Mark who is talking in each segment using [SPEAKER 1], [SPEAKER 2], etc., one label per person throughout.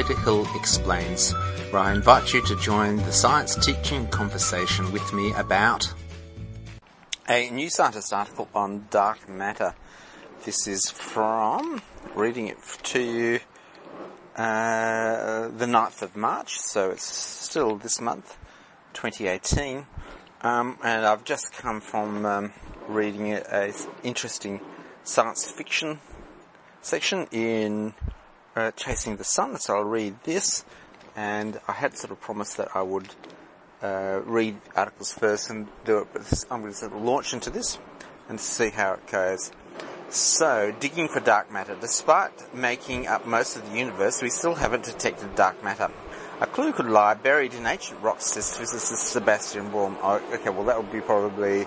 [SPEAKER 1] Dr. Hill Explains, where I invite you to join the science teaching conversation with me about a New Scientist article on dark matter. This is from, reading it to you, the 9th of March, so it's still this month, 2018, and I've just come from reading an interesting science fiction section in Chasing the Sun, so I'll read this, and I had sort of promised that I would read articles first and do it, but I'm going to sort of launch into this and see how it goes. So, digging for dark matter. Despite making up most of the universe, we still haven't detected dark matter. A clue could lie buried in ancient rocks, says physicist Sebastian Baum. Oh, okay, well that would be probably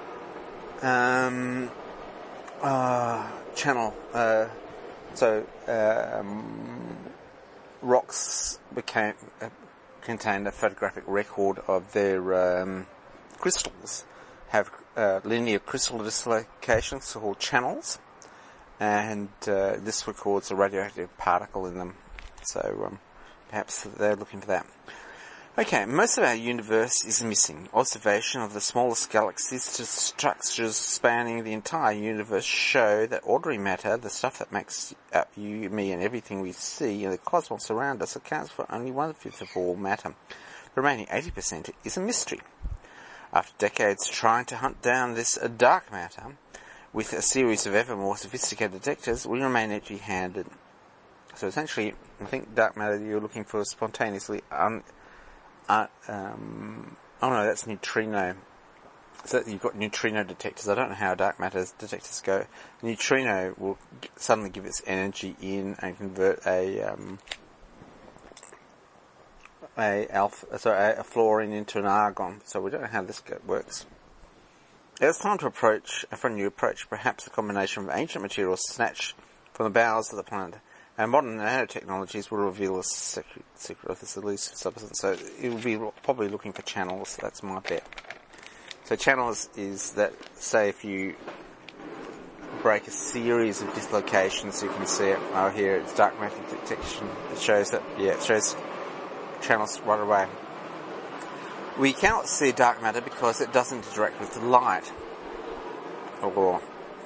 [SPEAKER 1] channel. Rocks contain a photographic record of their crystals, have linear crystal dislocations called channels, and this records a radioactive particle in them. So perhaps they're looking for that. Okay, most of our universe is missing. Observation of the smallest galaxies to structures spanning the entire universe show that ordinary matter, the stuff that makes up you, me, and everything we see in the cosmos around us, accounts for only 1/5 of all matter. The remaining 80% is a mystery. After decades trying to hunt down this dark matter, with a series of ever more sophisticated detectors, we remain empty-handed. So essentially, I think dark matter you're looking for is spontaneously that's neutrino. So you've got neutrino detectors. I don't know how dark matter detectors go. Neutrino will suddenly give its energy in and convert a fluorine into an argon. So we don't know how this works. It's time for a new approach, perhaps a combination of ancient materials snatched from the bowels of the planet. And modern nanotechnologies will reveal the secret of this elusive substance. So it will be probably looking for channels. That's my bet. So channels is that, say, if you break a series of dislocations, you can see it. Oh, here it's dark matter detection. It shows channels right away. We cannot see dark matter because it doesn't interact with light, or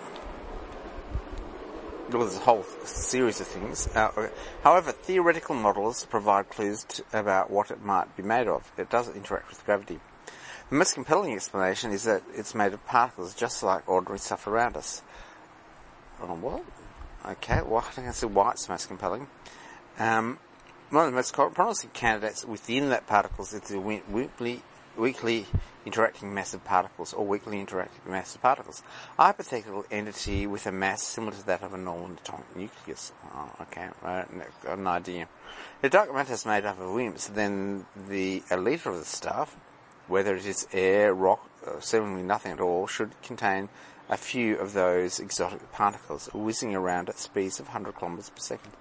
[SPEAKER 1] there's a whole series of things. However, theoretical models provide clues about what it might be made of. It doesn't interact with gravity. The most compelling explanation is that it's made of particles, just like ordinary stuff around us. Oh, what? Okay, well, I think I see why it's most compelling. One of the most promising candidates within that particles is the weakly interacting massive particles, or weakly interacting massive particles. A hypothetical entity with a mass similar to that of a normal atomic nucleus. Oh, okay, right, got an idea. If dark matter is made up of WIMPs, then a litre of the stuff, whether it is air, rock, or seemingly nothing at all, should contain a few of those exotic particles whizzing around at speeds of 100 kilometers per second.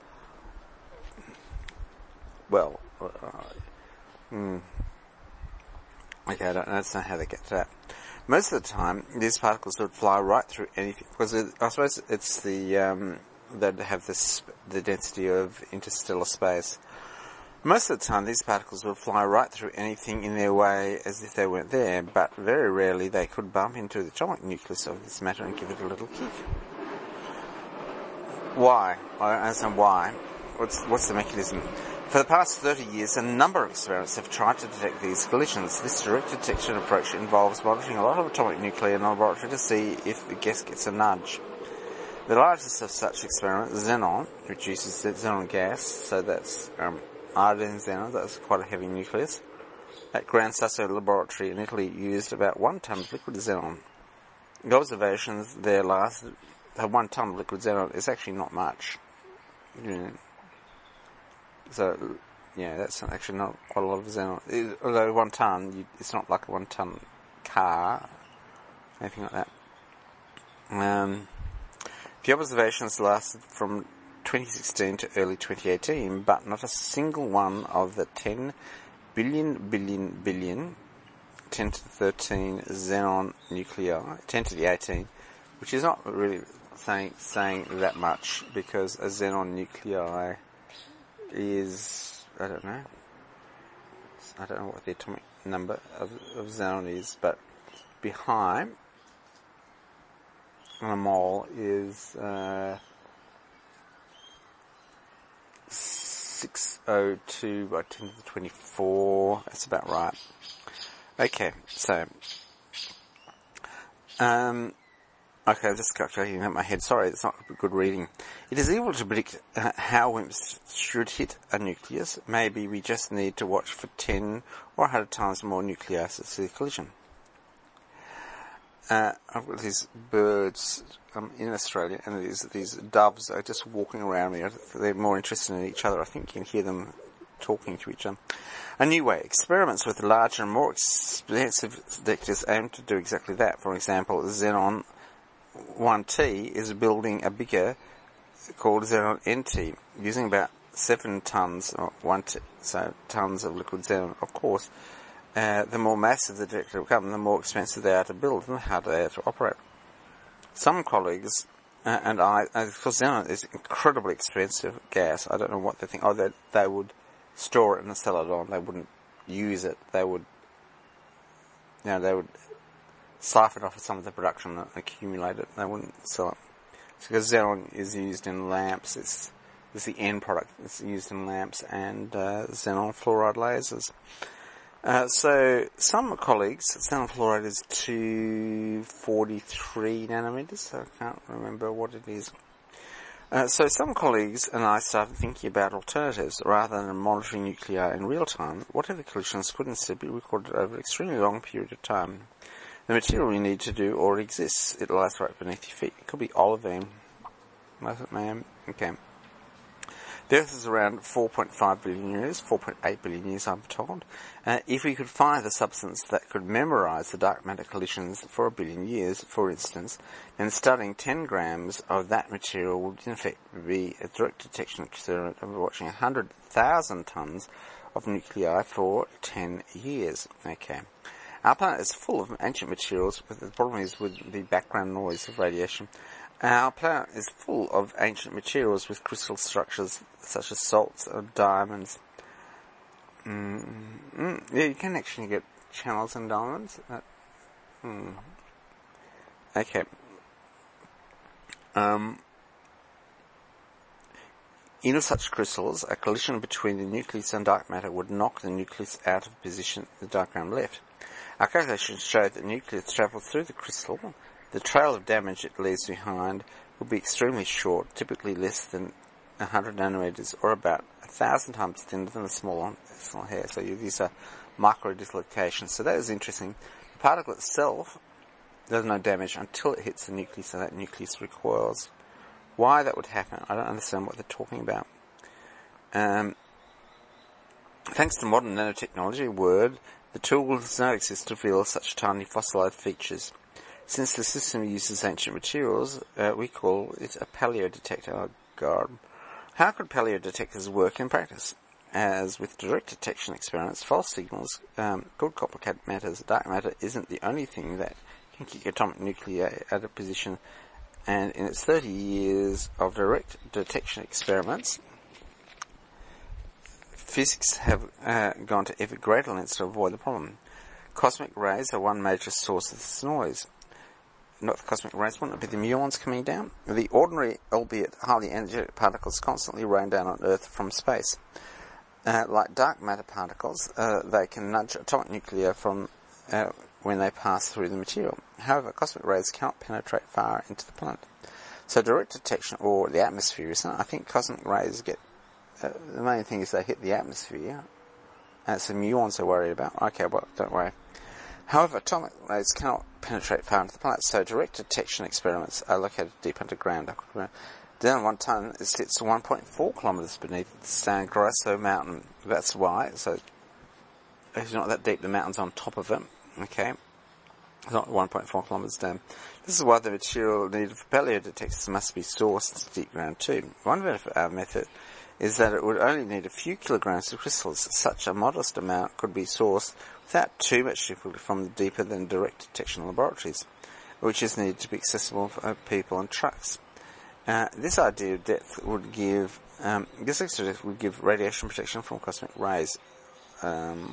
[SPEAKER 1] Well, okay, I don't understand how they get to that. Most of the time, these particles would fly right through anything, because I suppose it's that have the density of interstellar space. Most of the time, these particles would fly right through anything in their way as if they weren't there, but very rarely they could bump into the atomic nucleus of this matter and give it a little kick. Why? I don't understand why. What's the mechanism? For the past 30 years, a number of experiments have tried to detect these collisions. This direct detection approach involves monitoring a lot of atomic nuclei in a laboratory to see if the guest gets a nudge. The largest of such experiments, xenon, which uses xenon gas, so that's iodine xenon, that's quite a heavy nucleus. At Gran Sasso Laboratory in Italy used about 1 ton of liquid xenon. The observations there lasted, 1 ton of liquid xenon is actually not much. So, yeah, that's actually not quite a lot of xenon. Although 1 ton, it's not like a 1 ton car, anything like that. The observations lasted from 2016 to early 2018, but not a single one of the 10 billion 10 to the 13 xenon nuclei, 10 to the 18, which is not really saying that much, because a xenon nuclei is, I don't know what the atomic number of xenon is, but behind on a mole is 602 by 10 to the 24. That's about right. Okay, so okay, I'm just calculating in my head. Sorry, it's not good reading. It is able to predict how WIMPs should hit a nucleus. Maybe we just need to watch for 10 or 100 times more nuclei to see a collision. I've got these birds in Australia, and these doves are just walking around me. They're more interested in each other. I think you can hear them talking to each other. A new way. Experiments with larger and more expensive detectors aim to do exactly that. For example, Xenon 1T is building a bigger called Xenon NT, using about 7 tons, or 1 t, so tons of liquid xenon. Of course, the more massive the detector becomes, the more expensive they are to build and the harder they are to operate. Some colleagues and I, because xenon is incredibly expensive gas, I don't know what they think. Oh, they would store it and sell it on. They wouldn't use it. They would, they would siphon off some of the production and accumulate it. They wouldn't sell it. It's because xenon is used in lamps. It's the end product. It's used in lamps and xenon fluoride lasers. So some colleagues, xenon fluoride is 243 nanometers. I can't remember what it is. So some colleagues and I started thinking about alternatives. Rather than monitoring nuclei in real time, whatever collisions could instead be recorded over an extremely long period of time. The material you need to do already exists. It lies right beneath your feet. It could be olivine. Okay. The Earth is around 4.5 billion years, 4.8 billion years I'm told. If we could find a substance that could memorize the dark matter collisions for 1 billion years, for instance, then studying 10 grams of that material would in effect be a direct detection experiment of watching 100,000 tons of nuclei for 10 years. Okay. Our planet is full of ancient materials, but the problem is with the background noise of radiation. Our planet is full of ancient materials with crystal structures such as salts or diamonds. Yeah, you can actually get channels and diamonds. Okay. In such crystals, a collision between the nucleus and dark matter would knock the nucleus out of position the diagram left. Our calculations show that the nucleus travels through the crystal. The trail of damage it leaves behind will be extremely short, typically less than 100 nanometers, or about 1,000 times thinner than a small hair. So these are micro dislocations. So that is interesting. The particle itself does no damage until it hits the nucleus, and that nucleus recoils. Why that would happen, I don't understand what they're talking about. Thanks to modern nanotechnology, the tools now exist to reveal such tiny fossilized features. Since the system uses ancient materials, we call it a paleodetector. Oh, God. How could paleodetectors work in practice? As with direct detection experiments, false signals could complicate matters. Dark matter isn't the only thing that can kick atomic nuclei out of position, and in its 30 years of direct detection experiments, physics have gone to ever greater lengths to avoid the problem. Cosmic rays are one major source of this noise. Not the cosmic rays, wouldn't it be the muons coming down? The ordinary, albeit highly energetic particles constantly rain down on Earth from space. Like dark matter particles, they can nudge atomic nuclei from when they pass through the material. However, cosmic rays cannot penetrate far into the planet. So direct detection, or the atmosphere, isn't it? I think cosmic rays get... the main thing is they hit the atmosphere. And it's the muons they're worried about. Okay, well, don't worry. However, atomic rays cannot penetrate far into the planet, so direct detection experiments are located deep underground. Down 1 ton, it sits 1.4 kilometres beneath the San Grosso mountain. That's why. So it's not that deep. The mountain's on top of it. Okay. It's not 1.4 kilometres down. This is why the material needed for paleodetectors must be sourced deep ground too. One benefit of our method is that it would only need a few kilograms of crystals. Such a modest amount could be sourced without too much difficulty from the deeper than direct detection laboratories, which is needed to be accessible for people and trucks. This idea of depth would give This extra would give radiation protection from cosmic rays. Oh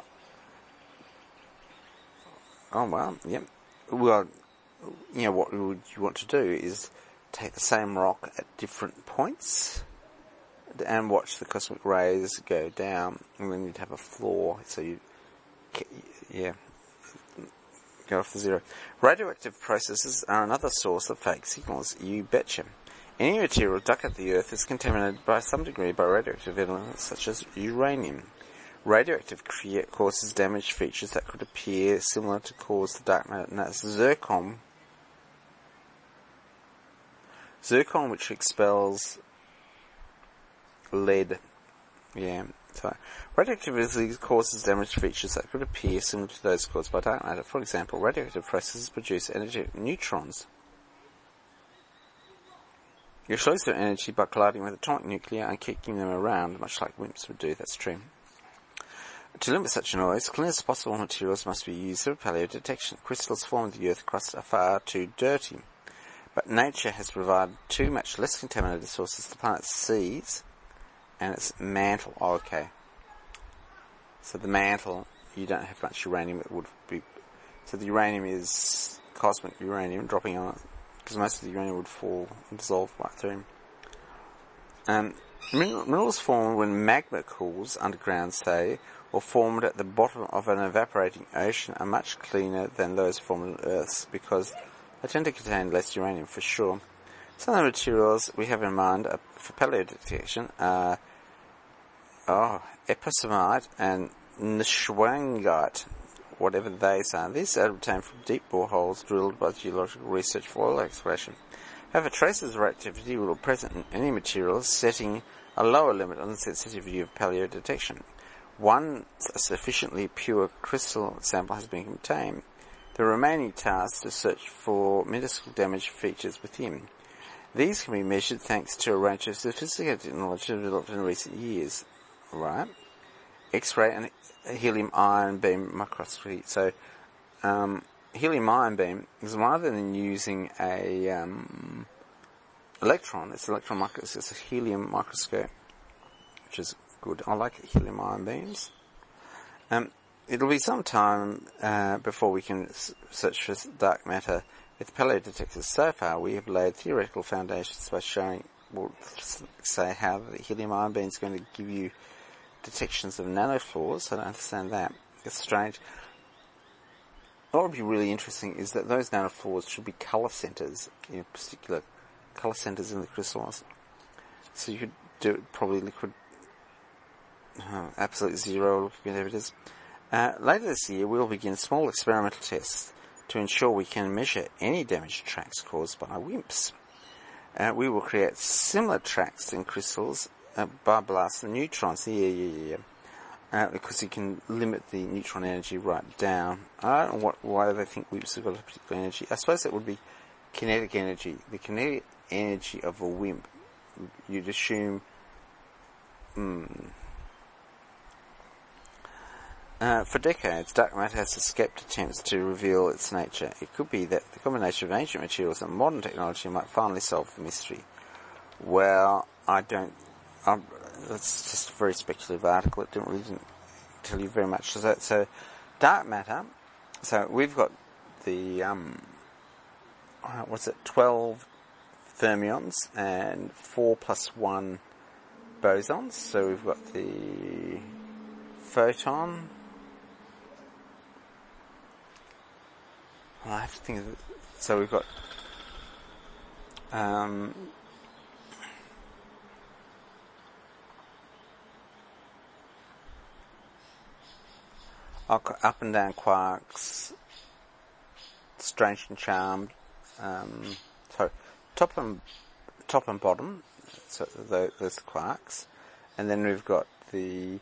[SPEAKER 1] well, yep. Well, what you want to do is take the same rock at different points and watch the cosmic rays go down, and then you'd have a flaw, so go off the zero. Radioactive processes are another source of fake signals, you betcha. Any material dug at the Earth is contaminated by some degree by radioactive elements such as uranium. Radioactive causes damaged features that could appear similar to cause the dark matter, and that's zircon. Zircon, which expels lead. So radioactivity causes damaged features that could appear similar to those caused by dark matter. For example, radioactive processes produce energetic neutrons. You release their energy by colliding with atomic nuclei and kicking them around, much like WIMPs would do. That's true. To limit such noise, cleanest possible materials must be used for paleodetection. Crystals formed in the Earth crust are far too dirty. But nature has provided two much less contaminated sources the planet sees and its mantle. Oh, okay. So the mantle, you don't have much uranium. It would be. So the uranium is cosmic uranium dropping on it, because most of the uranium would fall and dissolve right through. Minerals formed when magma cools underground, say, or formed at the bottom of an evaporating ocean are much cleaner than those formed on Earth, because they tend to contain less uranium for sure. Some of the materials we have in mind for paleodetection are epsom and schwangite, whatever they are. These are obtained from deep boreholes drilled by geological research for oil exploration. However, traces of reactivity will be present in any materials, setting a lower limit on the sensitivity of paleodetection. Once a sufficiently pure crystal sample has been obtained, the remaining task is to search for minuscule damaged features within. These can be measured thanks to a range of sophisticated technology developed in recent years. Right? X-ray and helium ion beam microscopy. So, helium ion beam is rather than using a electron, it's an electron microscope, it's a helium microscope, which is good. I like helium ion beams. It'll be some time before we can search for dark matter with paleodetectors. So far, we have laid theoretical foundations by showing, say how the helium ion beam is going to give you detections of nanoflaws. I don't understand that. It's strange. What would be really interesting is that those nanoflaws should be colour centres, particular colour centres in the crystals. So you could do it probably liquid, absolute zero, whatever it is. Later this year, we'll begin small experimental tests to ensure we can measure any damaged tracks caused by WIMPs. We will create similar tracks in crystals by blasting neutrons. Because you can limit the neutron energy right down. I don't know why they think WIMPs have got a particular energy. I suppose it would be kinetic energy. The kinetic energy of a WIMP, you'd assume... for decades, dark matter has escaped attempts to reveal its nature. It could be that the combination of ancient materials and modern technology might finally solve the mystery. Well, that's just a very speculative article. It didn't tell you very much. So dark matter. So we've got the 12 fermions and 4 plus 1 bosons. So we've got the photon. I have to think of it. So we've got up and down quarks, strange and charmed. So top and bottom. So those quarks, and then we've got the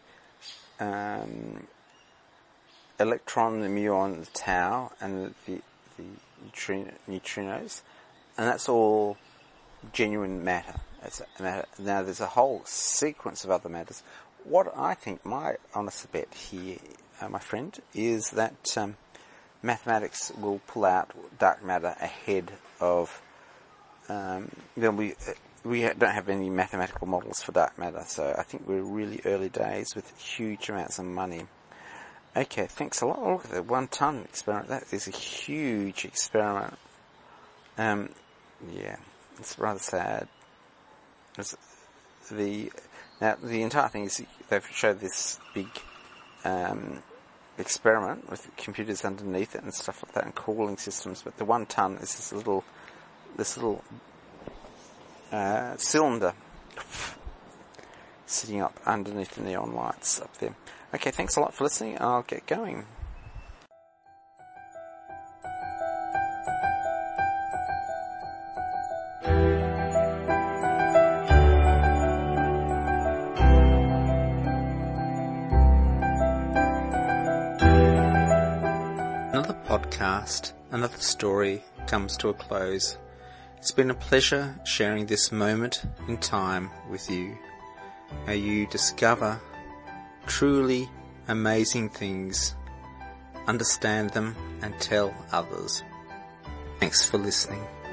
[SPEAKER 1] electron, the muon, the tau, and the neutrinos, and that's all genuine matter. Now there's a whole sequence of other matters. What I think, my honest bet here, my friend, is that mathematics will pull out dark matter ahead of there'll be we don't have any mathematical models for that matter, so I think we're really early days with huge amounts of money. Okay, thanks a lot. Oh, look at the 1 ton experiment. That is a huge experiment. Yeah, it's rather sad. The entire thing is they've showed this big experiment with computers underneath it and stuff like that and cooling systems, but the 1 ton is this little cylinder sitting up underneath the neon lights up there. Okay, thanks a lot for listening. I'll get going. Another podcast, another story comes to a close. It's been a pleasure sharing this moment in time with you. May you discover truly amazing things, understand them, and tell others. Thanks for listening.